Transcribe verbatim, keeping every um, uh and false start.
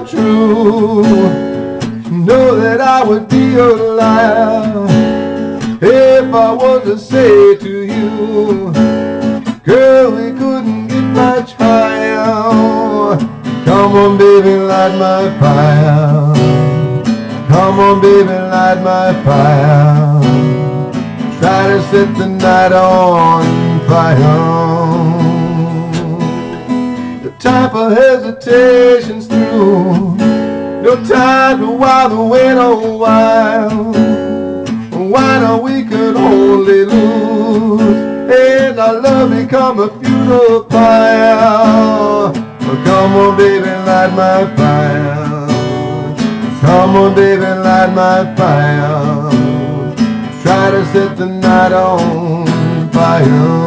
true. Know that I would be alive if I was to say to you, girl, we couldn't get much higher. Come on, baby, light my fire. Come on, baby, light my fire. Try to set the night on fire. The time for hesitation's through. No time to while the wind on wild. Why not we could only lose, and our love become a funeral pyre. Come on, baby, light my fire. Come on, baby, light my fire. Try to set the night on fire.